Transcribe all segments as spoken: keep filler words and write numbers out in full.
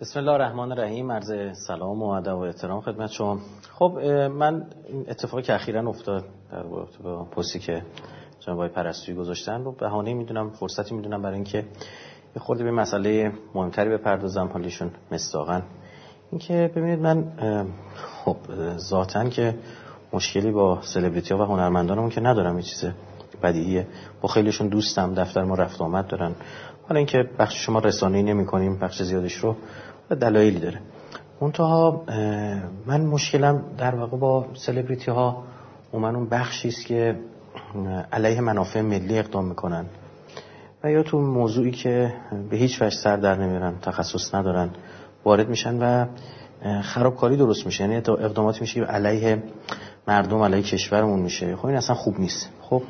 بسم الله الرحمن الرحیم. عرض سلام و ادب و احترام خدمت شما. خب من این اتفاقی که اخیراً افتاد در رابطه با پستی که جناب آقای پرستویی گذاشتن رو بهانه‌ای میدونم، فرصتی میدونم برای اینکه یه خورده به مسئله مهمتری بپردازم. حالیشون مصداقاً اینکه ببینید من خب ذاتاً که مشکلی با سلبریتی ها و هنرمندانمون که ندارم، یه چیز بدیهیه. با خیلیشون دوستم، دفتر ما رفت آمد دارن. حالا اینکه بخش شما رسانه‌ای نمی‌کنیم، بخش زیادش رو دلایلی داره. منتها من مشکلم در واقع با سلبریتی ها عموما اون بخشی است که علیه منافع ملی اقدام میکنن و یا تو موضوعی که به هیچ وجه سر در نمیارن، تخصص ندارن، وارد میشن و خرابکاری درست میشه. یعنی اقداماتی میشه که علیه مردم، علیه کشورمون میشه. خب این اصلا خوب نیست. خب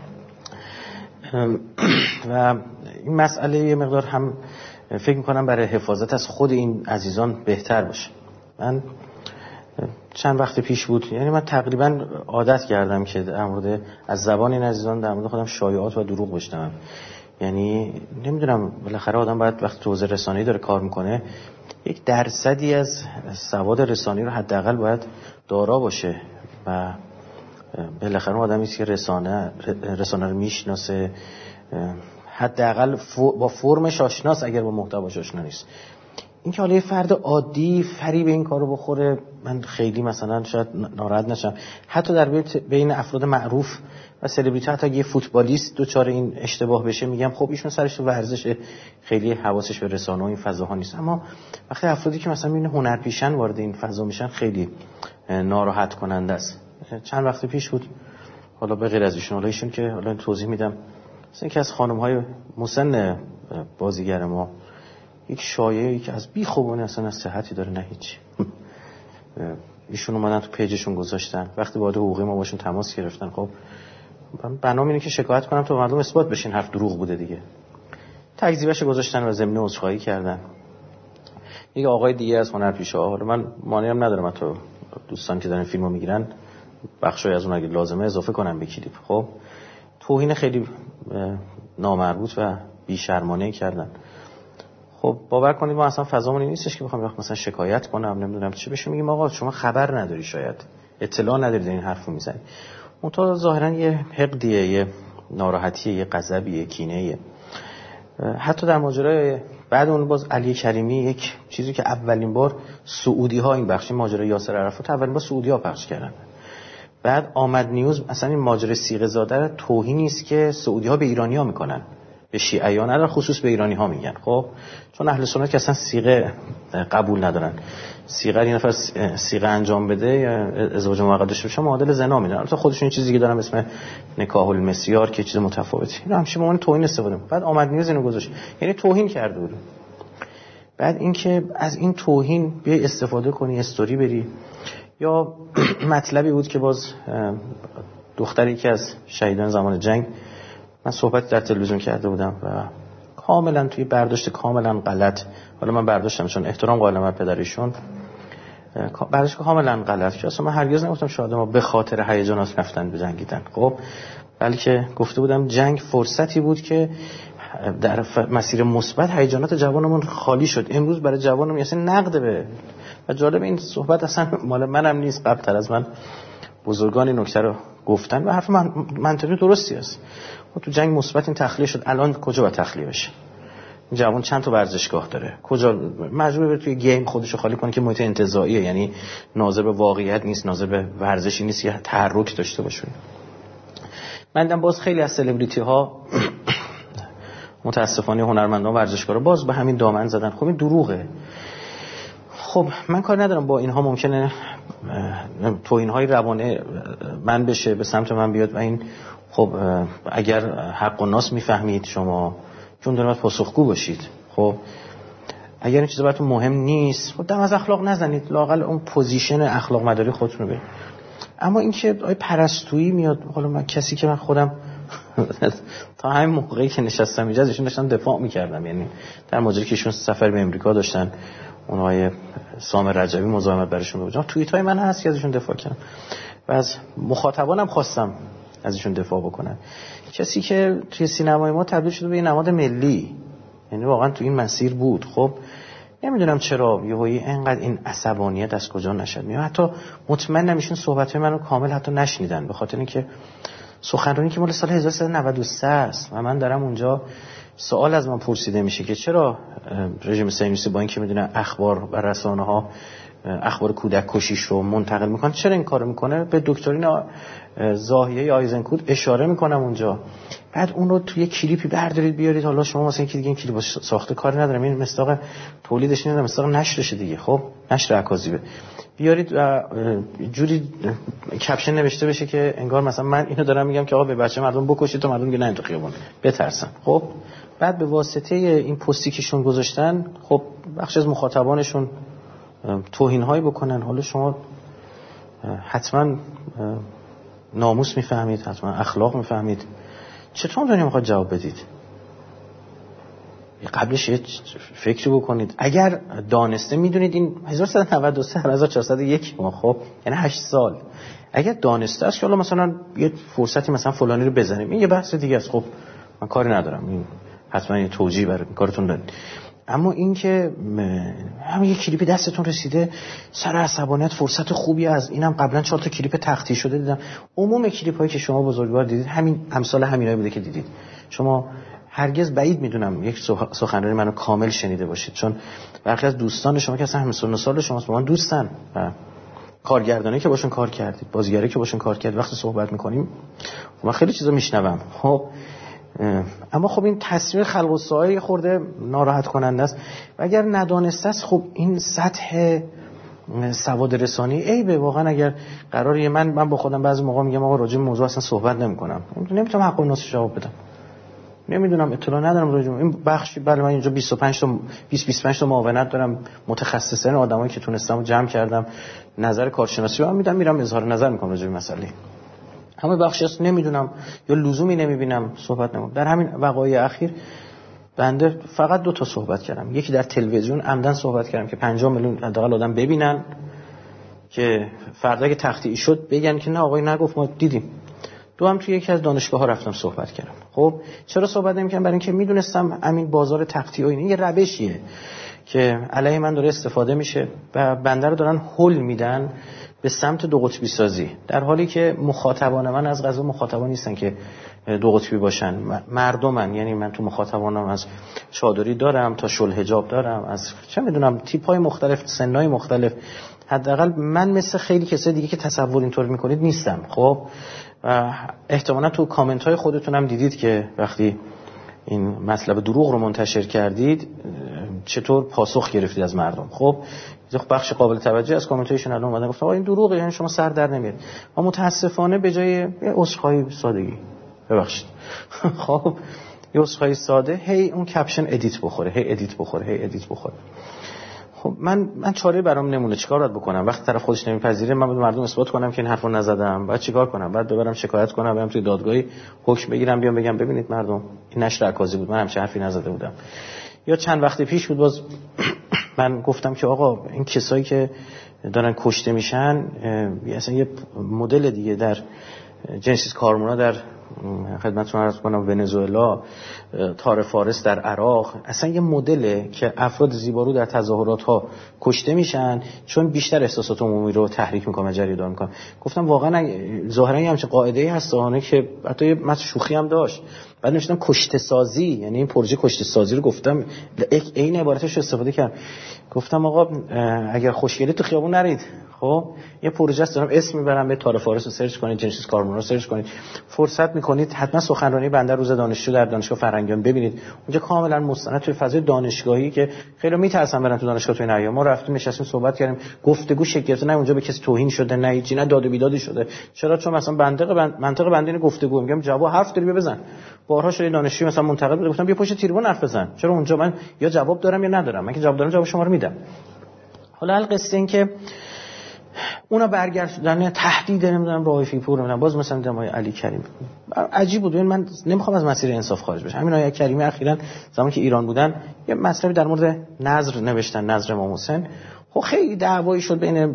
و این مسئله یه مقدار هم فکر میکنم برای حفاظت از خود این عزیزان بهتر باشه. من چند وقت پیش بود، یعنی من تقریبا عادت کردم که در مورد از زبان این عزیزان در مورد خودم شایعات و دروغ بشنوم. یعنی نمیدونم، بالاخره آدم باید وقتی تو حوزه رسانه‌ای داره کار میکنه یک درصدی از سواد رسانه‌ای رو حداقل باید دارا باشه و بالاخره آدمی است که رسانه رسانه رو میشناسه، حداقل با فرمش آشناست اگر با محتواش آشنا نیست. این که حالا یه فرد عادی فریب این کارو بخوره، من خیلی مثلا شاید ناراحت نشم. حتی در بین افراد معروف و سلبریتی، حتی اگه یه فوتبالیست دوچار این اشتباه بشه، میگم خب ایشون سرش تو ورزشه، خیلی حواسش به رسانه و این فضاها نیست. اما وقتی افرادی که مثلا میبینه هنرپیشن وارد این فضا میشن، خیلی ناراحت کننده است. چند وقت پیش بود، حالا به غیر از ایشون، حالا ایشون که حالا توضیح میدم، مثلا که از خانم‌های مسن بازیگر ما یک شایعه‌ای که از بیخوبانی اصلا از صحتی داره، نه هیچ. ایشون اومدن تو پیجشون گذاشتن، وقتی وارد حقوقی ما باشون تماس گرفتن، خب بنام اینه که شکایت کنم تا مردم اثبات بشین حرف دروغ بوده دیگه. تکذیبش گذاشتن و ضمن عذرخواهی کردن. یک آقای دیگه از هنرپیشه‌ها، حالا من مانعی هم ندارم تو دوستان که دارن فیلمو میگیرن بخشای از اون اگه لازمه اضافه کنم به کلیپ. خب توهین خیلی نامربوط و بی‌شرمانه‌ای کردن. خب باور کنید ما اصلا فضامون این نیستش که بخوام مثلا شکایت کنم، نمیدونم چه بشه. میگیم آقا شما خبر نداری، شاید اطلاع ندارید این حرفو میزنی. اون تو ظاهرا یه حقدیه، یه ناراحتیه، یه غضبیه، کینه‌ایه. حتی در ماجرای بعد اون باز علی کریمی، یک چیزی که اولین بار سعودی‌ها این بخش ماجرای یاسر عرفات اولین بار سعودی‌ها پخش کردن. بعد آمد نیوز اصلا این ماجرای صیغه زاده توهینی است که سعودی‌ها به ایرانی‌ها میکنن، به شیعیان ندارن، خصوص به ایرانی‌ها میگن. خب چون اهل سنت که اصلا صیغه قبول ندارن، صیغه این نفر صیغه انجام بده یا ازدواج موقت داشته باشه معادل زنا میدونن. البته خودشون این چیزی که دارن اسم نکاح المسیار که چیز متفاوتی، اینا همش به توهین استفاده می‌کنن. بعد آمد نیوز اینو گذاشت، یعنی توهین کرده بود. بعد اینکه از این توهین بیای استفاده کنی، استوری بری. یا مطلبی بود که باز دختری که از شهیدان زمان جنگ من صحبت در تلویزیون کرده بودم و کاملا توی برداشت کاملا غلط، حالا من برداشتم چون احترام قائلم به پدرشون، برداشت کاملا غلط که اصلا من هرگز نگفتم شاید ما به خاطر هیجانات رفتن به جنگیدن. خب بلکه گفته بودم جنگ فرصتی بود که در مسیر مثبت هیجانات جوانمون خالی شد. امروز برای جوانم اصلا نقد به و جالب این صحبت اصلا مال منم نیست، قبل تر از من بزرگان این نکته رو گفتن و حرف من منطقی درستی است. و تو جنگ مثبت این تخلیه شد، الان کجا باید تخلیه بشه؟ این جوان چند تا ورزشگاه داره، کجا مجبور بره توی گیم خودش رو خالی کنه که محیط انتزاعیه، یعنی ناظر به واقعیت نیست، ناظر به ورزشی نیست، یه تحرک داشته باشه. من دیدم باز خیلی از سلبریتی ها متاسفانه هنرمندان و ورزشکارا باز به همین دامن زدن. خب این دروغه. خب من کار ندارم با اینها، ممکنه توهین‌های روانه من بشه، به سمت من بیاد و این خب اگر حق و ناس میفهمید شما چون دارید پاسخگو باشید. خب اگر این چیزا براتون مهم نیست خب دم از اخلاق نزنید، لااقل اون پوزیشن اخلاق مداری خودتون رو برید. اما این که آی پرستویی میاد، حالا من کسی که من خودم تا همین موقعی که نشستم اینجا ازشون داشتم دفاع میکردم، یعنی در ماجرایی که ایشون سفر به امریکا داشتن، اونهای سام رجبی مزاحمت برشون بودن، توییت های من هست که ازشون دفاع کردم و از مخاطبانم خواستم ازشون دفاع بکنن. کسی که توی سینمای ما تبدیل شده به یه نماد ملی، یعنی واقعا تو این مسیر بود. خب نمیدونم چرا یهویی اینقدر این عصبانیت از کجا نشد میاد. حتی مطمئن نمیشون صحبت‌های منو کامل حتی نشنیدن، به خاطر اینکه سخنرانی که مال سال هزار و سیصد و نود و سه است و من دارم اونجا سوال از من پرسیده میشه که چرا رژیم صهیونیستی با اینکه میدونه اخبار و رسانه‌ها اخبار کودک کشیش رو منتقل میکنه چرا این کارو میکنه. به دکترین زاهیه آیزنکوت اشاره میکنم اونجا. بعد اون رو توی کلیپی بردارید بیارید، حالا شما واسه اینکه دیگه این کلیپ ساخته کاری ندارم، این مصداق تولیدش نیست، مصداق نشرشه دیگه. خب نشر اکاذیبه، بیارید و جوری کپشن نوشته بشه که انگار مثلا من اینو دارم میگم که آقا به بچه مردم بکشید تا مردم دیگه نرن تو خیابون بترسن. خب بعد به واسطه این پستی کهشون گذاشتن خب بخش از مخاطبانشون توهین‌هایی بکنن. حالا شما حتما ناموس میفهمید، حتما اخلاق میفهمید، چطور دنیا میخواد جواب بدید؟ قبلش یه فکری بکنید. اگر دانسته میدونید این هزار و سیصد و نود و سه هزار و چهارصد و یک ما خب یعنی هشت سال، اگر دانسته است که حالا مثلا یه فرصتی مثلا فلانی رو بزنیم، این یه بحث دیگه است. خب من کاری ندارم، این حتما یه توجیه برای کارتون دارید. اما این که همین یه کلیپی دستتون رسیده سر عصبانیت فرصت خوبی از اینم قبلا چهار تا کلیپ تختی شده دیدم. عموم کلیپ‌هایی که شما بزرگوار دیدید همین امثال همینایی بوده که دیدید. شما هرگز بعید میدونم یک سخنرانی منو کامل شنیده باشید، چون برخی از دوستان شما که اصلا هم سن و سال شماست با من دوستن و کارگردانی که باشون کار کردید، بازیگری که باشون کار کردید، وقتی صحبت می‌کنیم من خیلی چیزا میشنوم. خب اما خب این تصویر خلق و سایه خورده ناراحت کننده است و اگر ندانسته است خب این سطح سواد رسانی عیبه واقعا. اگر قراره من من با خودم بعضی موقع میگم آقا راجع به موضوع اصلا صحبت نمی‌کنم، نمیتونم حق الناس جواب بدم، نمیدونم اطلاع ندارم راجع به این بخشی. بله من اینجا بیست و پنج تا بیست بیست و پنج تا معاونت دارم، متخصصین آدمایی که تونستم جمع کردم نظر کارشناسی رو میدم، میرم اظهار نظر میکنم راجع به مسئله. همه بخشی هست نمیدونم یا لزومی نمیبینم صحبت نمیم. در همین وقایع اخیر بنده فقط دو تا صحبت کردم، یکی در تلویزیون عمدن صحبت کردم که پنجاه میلیون حداقل آدم ببینن که فردا که تخطیعی شد بگن که نه آقای نگفت ما دیدیم. دو هم توی یکی از دانشگاه‌ها رفتم صحبت کردم. خب چرا صحبت نمی‌کردم؟ برای اینکه میدونستم همین بازار تخطیع و این یه روشیه که علیه من داره استفاده میشه و بنده رو دارن هول میدن به سمت دو قطبی سازی، در حالی که مخاطبان من از قضا مخاطبان نیستن که دو قطبی باشن، مردمن. یعنی من تو مخاطبانم از چادری دارم تا شل حجاب دارم، از چه میدونم تیپ‌های مختلف، سن‌های مختلف. حداقل من مثل خیلی کسای دیگه که تصور اینطور میکنید نیستم. خب احتمالاً تو کامنت‌های خودتون هم دیدید که وقتی این مطلب دروغ رو منتشر کردید چطور پاسخ گرفتید از مردم. خب بخش قابل توجه از کامنت‌هایشون الان اومدن گفتن آقا این دروغه، یعنی شما سر در نمیارید. ما متاسفانه به جای یه عذرخواهی سادگی ببخشید خب یه عذرخواهی ساده هی اون کپشن ادیت بخوره، هی ادیت بخوره، هی ادیت بخوره. خب من من چاره برام نمونه، چیکار باید بکنم؟ وقتی طرف خودش نمیپذیره من به مردم اثبات کنم که این حرفو نزدم، بعد چیکار کنم؟ بعد ببرم شکایت کنم، برم توی دادگاهی حکم بگیرم، بیام بگم ببینید مردم این نشر اکاذیب بود، من همچین حرفی نزده بودم. یا چند وقت پیش بود باز من گفتم که آقا این کسایی که دارن کشته میشن اصلا یه مدل دیگه در جنسیس کارمونا در خدمتتون عرض کنم ونزوئلا، تار فارس در عراق، اصلا یه مدله که افراد زیبارو در تظاهرات ها کشته میشن چون بیشتر احساسات عمومی رو تحریک میکنه، جریان میکنه. گفتم واقعا ظاهرا یه همچین قاعده‌ای هست اونه که حتی یه متن شوخی هم داشت. بعد نوشتم کشته سازی، یعنی این پروژه کشته سازی رو گفتم این عبارتش رو استفاده کردم. گفتم آقا اگر خوشگلی تو خیابون نرید، خب یه پروژه است دارم اسم میبرم، به تار فارس رو سرچ کنید، جنسیس کارمونا رو سرچ کنید، فرصت میکنید حتما سخنرانی بنده روز دانشجو در دانشگاه فرنگیان ببینید. اونجا کاملا مستند توی فضای دانشگاهی که خیلی میترسن برن تو دانشگاه توی نیا. ما رفتیم نشستیم صحبت کردیم، گفتگو شکل گرفته، نه اونجا به کسی توهین شده، نه هیچی، نه داد و بیدادی شده. چرا؟ چون مثلا منطق بند... منطق بنده این گفتگو میگم جواب حرف داری بزن. بارها شده دانشجو مثلا منتقد بود، گفتم بیا پشت تریبون حرف بزن. چرا اونجا من یا جواب دارم یا ندارم؟ من که جواب دارم جواب شما رو میدم. حالا حل قصه این که اونا برگردوندن تهدید نمیدونم با آیفی پور نمیدونم باز مثلا دیدم آقای علی کریم عجیب بود. من نمیخوام از مسیر انصاف خارج بشم. همین آقای کریمی اخیراً زمانی که ایران بودن یه مطلبی در مورد نظر نوشتن، نظر امام حسین. خب خیلی دعوایی شد بین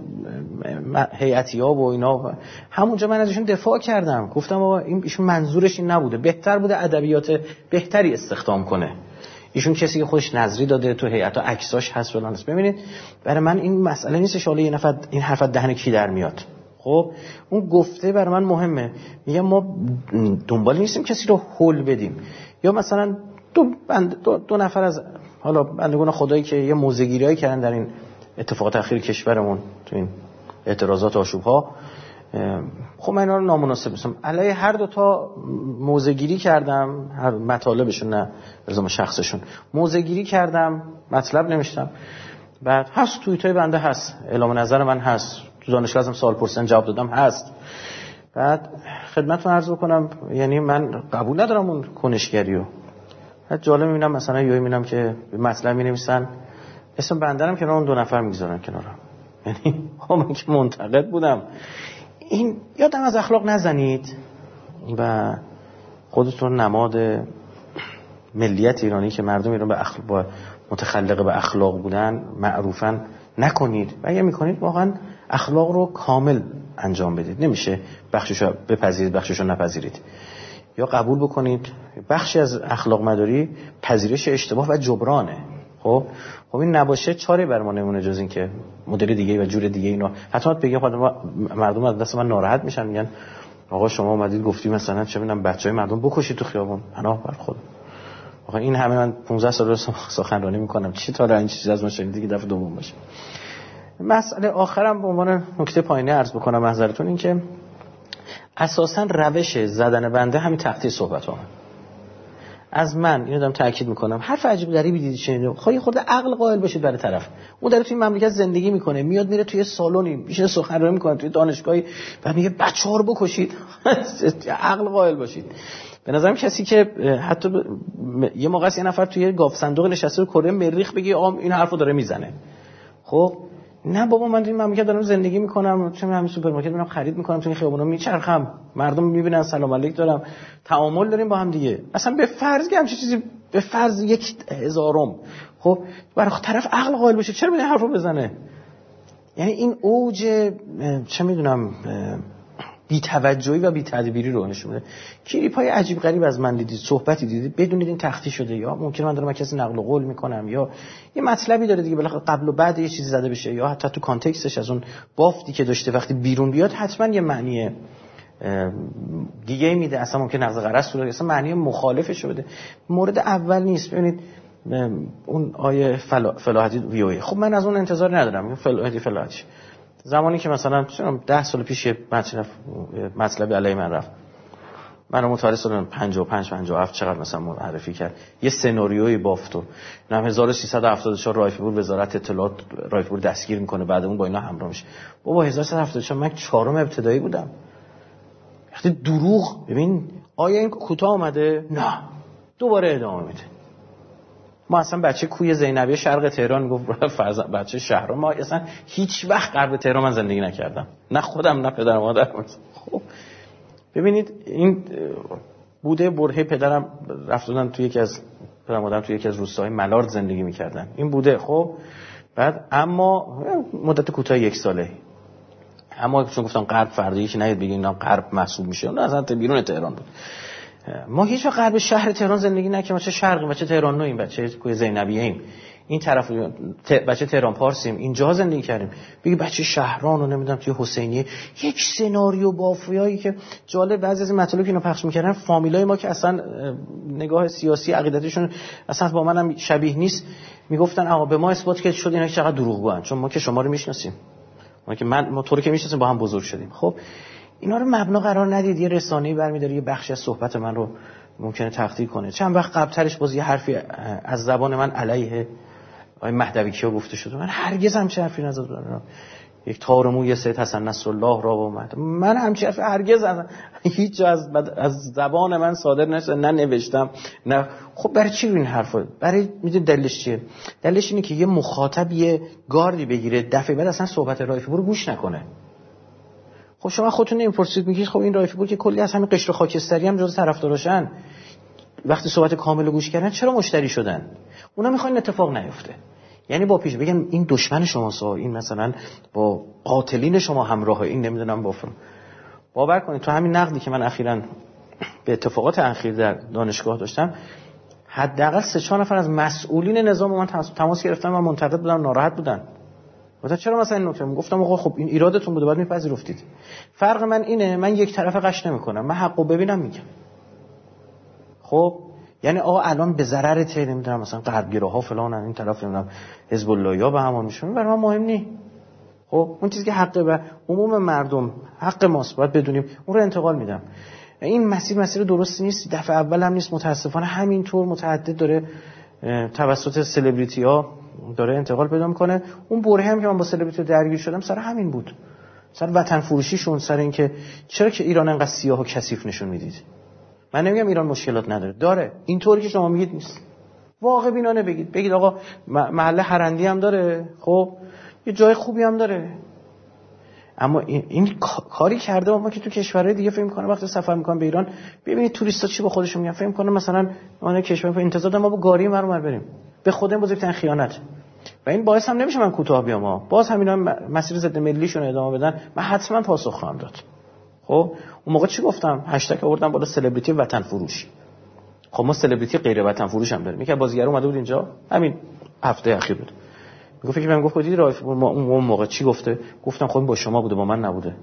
هیئتی‌ها و اینا. همونجا من ازشون دفاع کردم، گفتم آقا این ایشون منظورش این نبوده، بهتر بوده ادبیات بهتری استخدام کنه. ایشون کسی که خودش نظری داده تو هیئت عکساش هست فلان است. ببینید برای من این مسئله نیست حالا یه نفر این حرف دهن کی در میاد. خب اون گفته برای من مهمه. میگم ما دنبال نیستیم کسی رو هول بدیم، یا مثلا دو, بند دو, دو نفر از حالا بندگان خدایی که یه موزه‌گیریایی کردن در این اتفاقات اخیر کشورمون تو این اعتراضات آشوب‌ها، خب من اینا رو نامناسب می‌دونم. علیه هر دو تا موزه‌گیری کردم، هر مطالبشون نه رضا شخصشون موزه‌گیری کردم، مطلب نمیشتم. بعد هست توییتای بنده هست، اعلام نظر من هست، تو دانشگاه ازم سوال پرسیدن جواب دادم هست. بعد خدمتتون عرض بکنم یعنی من قبول ندارم اون کنشگریو. بعد جالب میبینم مثلا یهو میبینم که مطلب مینویسن اسم بنده رو کنار اون دو نفر میگذارن کنارم. یعنی من که منتقد بودم. این یادم از اخلاق نزنید و خودتون نماد ملیت ایرانی که مردم ایران به اخلاق با متخلق به اخلاق بودن معروفن نکنید و اگه میکنید واقعا اخلاق رو کامل انجام بدید. نمیشه بخششو بپذیرید بخششو نپذیرید، یا قبول بکنید. بخشی از اخلاق مداری پذیرش اشتباه و جبرانه. خب خب این نباشه چاره بر ما نمونه جز این که مدل دیگه و جور دیگه اینا حتما بگم خود مردم از دست من ناراحت میشن، میگن آقا شما اومدید گفتی مثلا چه میدونم بچهای مردم بکشید تو خیابون. پناه بر خود. آقا این همه من پانزده سال سخنرانی میکنم، چی تا این چیز از ما شنیدی که دفعه دوم باشه. مسئله آخرم به عنوان نکته پایینی عرض بکنم محضرتون این که اساساً روش زدن بنده همین تخته صحبت ها از من اینو دارم تاکید میکنم. حرف عجیب غریبی دیدید شنیدید، خواهی خود عقل قائل باشید برای طرف. اون داره توی این مملکت زندگی میکنه، میاد میره توی سالونی میشه سخنرانی میکنه توی دانشگاهی و میگه بچه‌ها رو بکشید. عقل قائل باشید. به نظرم کسی که حتی ب... یه موقع یه نفر توی گاف صندوق نشسته رو کره مریخ بگی آقا این حرفو داره میزنه. خب نه بابا من توی مملکت دارم زندگی میکنم، چه همین سوپرمارکت میرم خرید میکنم، توی خیابونا میچرخم، مردم میبینن سلام علیک دارم، تعامل داریم با هم دیگه. اصلا به فرض که همچین چیزی به فرض یک هزارم خب برای طرف عقل قائل باشه چرا این حرفو بزنه؟ یعنی این اوج چه میدونم بی توجهی و بی تدبیری رو نشون میده. کلیپ های عجیب غریب از من دیدید، صحبتی دیدید بدونید این تختی شده، یا ممکنه من دارم کسی نقل قول میکنم یا یه مطلبی داره دیگه بالاخره قبل و بعد یه چیزی زده بشه، یا حتی تو کانتکستش از اون بافتی که داشته وقتی بیرون بیاد حتما یه معنی دیگه میده، اصلا ممکنه نقض قرض رو اصلا معنی مخالفش رو بده. مورد اول نیست. ببینید اون آیه فلا... فلاحتی ویوی، خب من از اون انتظار ندارم. فلاحتی فلاحتی زمانی که مثلا ده سال پیش یه مطلبی علیه من رفت، من متولد سال پنجاه و پنج پنجاه و هفت چقدر مثلا معرفی کرد، یه سناریوی بافت و نه هزار و سیصد و هفتاد و چهار رایفپور وزارت اطلاعات رایفپور دستگیر میکنه، بعد اون با اینا همراه میشه. بابا هزار و سیصد و هفتاد و چهار من چهارم ابتدایی بودم. وقتی دروغ ببین آیا این کوتاه اومده؟ نه دوباره ادامه میده. ما اصلا بچه کوی زینبیه شرق تهران گفت فرزند بچه شهر، ما اصلا هیچ وقت غرب تهران من زندگی نکردم، نه خودم نه پدر مادرم. خب ببینید این بوده برهه پدرم رفتن توی یکی از پدر مادرم توی یکی از روستاهای ملارد زندگی میکردن، این بوده. خب بعد اما مدت کوتاه یک ساله، اما چون گفتم غرب فردا یکی نیاد بگه اینا غرب محسوب میشه، اون اصلا بیرون تهران بود. ما هیچ وقت غرب شهر تهران زندگی نکردیم، چه شرقی بچه تهران نویم، بچه کوی زینبیه ایم، این طرف ت... بچه تهران پارسیم، اینجا زندگی کردیم. بگی بچه شهران رو نمیدونم توی حسینیه، یک سناریو بافیایی که جالب بعضی از این مطالبی که اینا پخش میکردن فامیلای ما که اصلا نگاه سیاسی عقیدتشون اصلا با منم شبیه نیست، میگفتن آقا به ما اثبات که شد اینا چقدر دروغگوان، چون ما که شما رو میشناسیم، ما که من ما تو رو که میشناسیم، با هم بزرگ شدیم. خب اینا رو مبنا قرار ندید. یه رسانه‌ای برمی‌داره یه بخشی از صحبت من رو ممکنه تخطی کنه. چند وقت قبل‌ترش باز یه حرفی از زبان من علیه آقای مهدوی کیا گفته شده، من هرگز هم چه حرفی نزدم. یک تار موی سید حسن نصرالله را اومد، من همچین حرفی هرگز از هیچ جا از از زبان من صادر نشد، نه نوشتم نه. خب برای چی این حرفا؟ برای میدونید دلیلش چیه؟ دلیلش اینه که یه مخاطب یه گاردی بگیره، دفعه بعد اصلا صحبت رایفپور رو گوش نکنه. خب شما خودتون نمی‌پرسید، میگید خب این رایفپور که کلی از همین قشر خاکستری هم جزء طرفداراشن، وقتی صحبت کامل رو گوش کردن چرا مشتری شدن؟ اونا میخوان اتفاق نیفته. یعنی با پیش بگم این دشمن شماست، این مثلا با قاتلین شما همراهه، این نمیدونم با فرم. باور کنید تو همین نقدی که من اخیراً به اتفاقات اخیر در دانشگاه داشتم، حداقل سه چهار نفر از مسئولین نظام من تماس گرفتن و منتقد بودن، ناراحت بودن. گفتم چرا مثلا این نکته؟ گفتم آقا خب این ایرادتون بوده، بعد میپذیرفتید. فرق من اینه، من یک طرفه قش نمیکنم، من حقو ببینم میگم. خب یعنی آقا الان به ضرر ته نمیدونم مثلا غربگراها فلانن، این طرف نمیدونم حزب الله یا به همان میشون، برای من مهم نی. خب اون چیزی که حق و عموم مردم حق ماست باید بدونیم، اون رو انتقال میدم. این مسیر مسیر درستی نیست، دفعه اول هم نیست، متاسفانه همینطور متعدد داره توسط سلبریتی ها داره انتقال پیدا میکنه. اون بره هم که من با سلبریتی درگیر شدم سر همین بود، سر وطن فروشیشون، سر این که چرا که ایران انقدر سیاه و کثیف نشون میدید. من نمیگم ایران مشکلات نداره، داره، اینطوری که شما میگید نیست. واقع بینانه بگید، بگید آقا محله هرندی هم داره، خب یه جای خوبی هم داره، اما این, این کاری کرده ما که تو کشورهای دیگه فکر می‌کنه وقتی سفر می‌کنن به ایران ببینید توریستا چی با خودشون میگن، فکر می‌کنه مثلا ما کشور انتظار داریم ما با گاری مرمر بریم، به خودمون بزرگترین خیانت. و این باعث هم نمیشه من کوتاه بیام ها، باز همینا مسیر ضد ملیشون ادامه بدن، من حتما پاسخ خواهم داد. خب اون موقع چی گفتم؟ هشتگ آوردم بالا سلبریتی وطن فروش. خب ما سلبریتی غیر وطن فروش هم داریم. یکی از بازیگرا اومده بود اینجا همین هفته اخیر بود، میگفت که من گفت دیدی رایف اون موقع چی گفته؟ گفتم خب با شما بوده با من نبوده.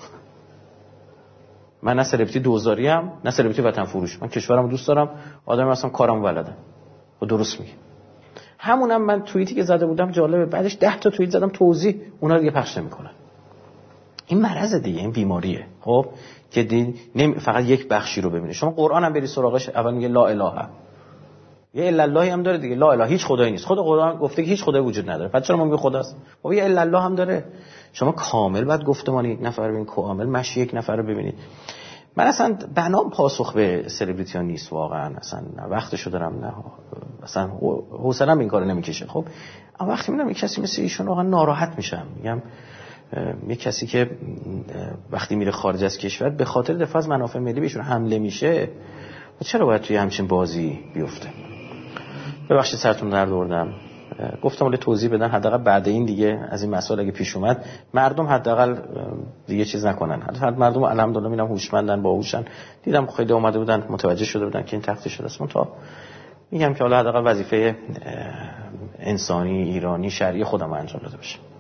من نه سلبریتی دوزاری ام نه سلبریتی وطن فروش، من کشورمو دوست دارم، آدم هستم، کارمو بلدم. و درست میگه. همونم من توییتی که زده بودم جالبه، بعدش ده تا توییت زدم توضیح، اونا دیگه پخش نمیکنن. این مرض دیگه، این بیماریه. خب که دین نمی... فقط یک بخشی رو ببینید. شما قرآن هم بری سراغش، اول میگه لا اله، یه الا الله هم داره دیگه، لا اله هیچ خدایی نیست. خود قرآن گفته که هیچ خدایی وجود نداره، بعد چرا ما میگه خداست؟ خب یه الا الله هم داره. شما کامل بعد گفتمان یک نفر ببینید، کامل مشی یک نفر رو ببینید. من اصلا بنام پاسخ به سلبریتی ها نیست واقعا، اصلا نه وقتشو دارم نه اصلا حوصله‌ام این کارو نمیکشه. خب اما وقتی میبینم یک کسی مثل ایشون واقعا ناراحت میشم، میگم یک کسی که وقتی میره خارج از کشور به خاطر دفاع از منافع ملی بهشون حمله میشه، چرا باید توی همچین بازی بیفته؟ ببخشید سرتون درد آوردم، گفتم ولی توضیح بدن حداقل بعد این دیگه از این مسائل اگه پیش اومد مردم حداقل دیگه چیز نکنن. حداقل مردم الحمدلله میبینم هوشمندن، باهوشن. دیدم خیلی اومده بودن متوجه شده بودن که این تخته شده است. من تا میگم که حالا حداقل وظیفه انسانی ایرانی شرعی خودم انجام داده بشه.